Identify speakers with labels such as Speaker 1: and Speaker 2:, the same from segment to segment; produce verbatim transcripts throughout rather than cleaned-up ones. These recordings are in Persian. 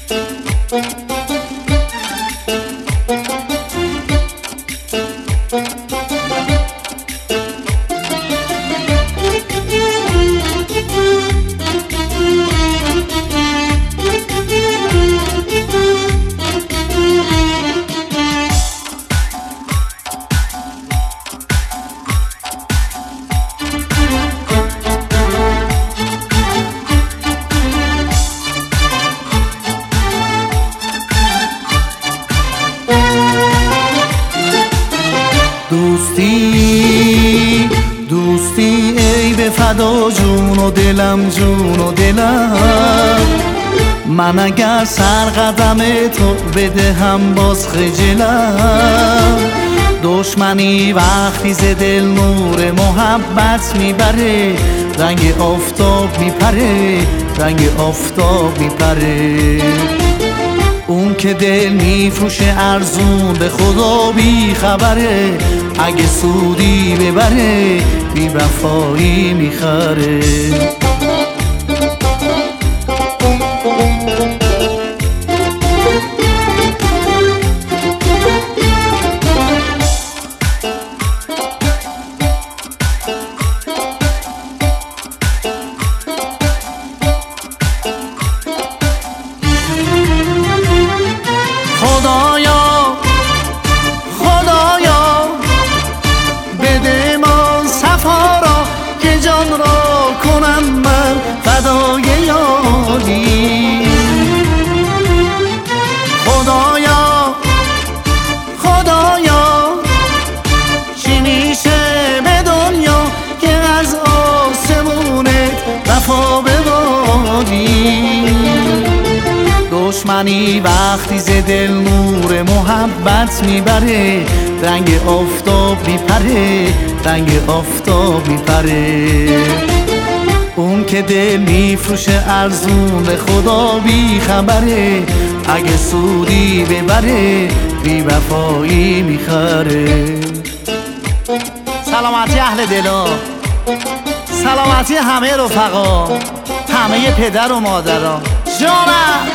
Speaker 1: دوستی دوستی ای به فدا جون و دلم جون و دلم، من اگر سر قدم تو بدهم باز خجلم. دشمنی وقتی ز دل نور محبت میبره، رنگ آفتاب میپره، رنگ آفتاب میپره. اون که دل میفروشه ارزون به خدا بی خبره، اگه سودی ببره بی وفایی میخره. خدایا خدایا بده ما صفا را که جان را کنم من فدای یاری. خدایا خدایا چی میشه به دنیا که از آسمونت وفا بباری. دشمنی وقتی ز دل نور محبت میبره، رنگ آفتاب میپره، رنگ آفتاب میپره. اون که دل میفروشه ارزون به خدا بی خبره، اگه سودی ببره بی وفایی میخره. سلامتی اهل دلا، سلامتی همه رفقا، همه پدر و مادرها. جانم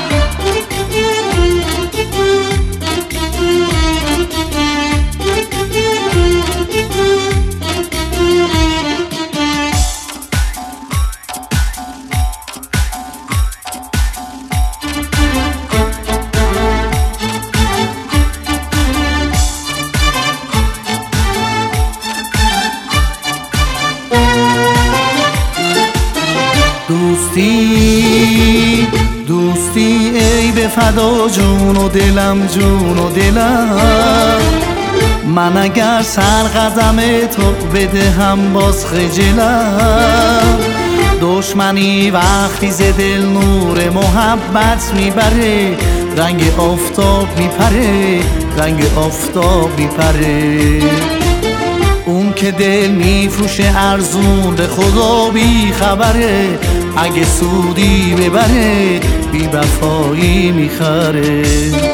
Speaker 1: دوستی دوستی ای به فدا جون و دلم جون و دلم، من اگر سر قدم تو بدهم باز خجلم. دشمنی وقتی ز دل نور محبت میبره، رنگ آفتاب میپره، رنگ آفتاب میپره. اون که دل میفروشه ارزون به خدا بی خبره، اگه سودی ببره بی وفایی میخره.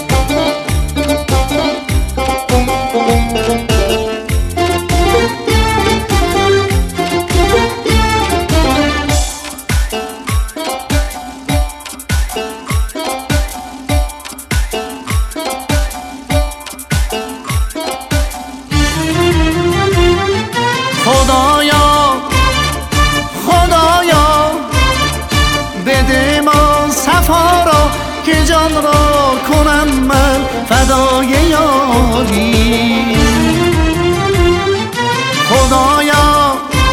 Speaker 1: خدایا خدایا بده ما صفا را که جان را کنم من فدای یاری. خدایا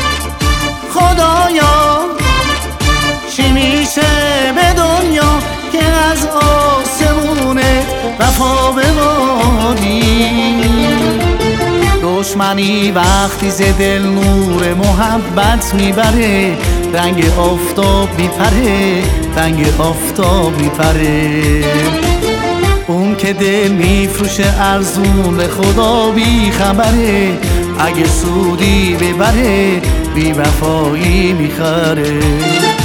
Speaker 1: خدایا چی میشه به دنیا که از آسمونت وفا بباری. دشمنی وقتی ز دل نور محبت میبره، رنگ آفتاب میپره، رنگ آفتاب میپره. اون که دل میفروشه ارزون به خدا بی خبره، اگه سودی ببره بی وفایی میخره.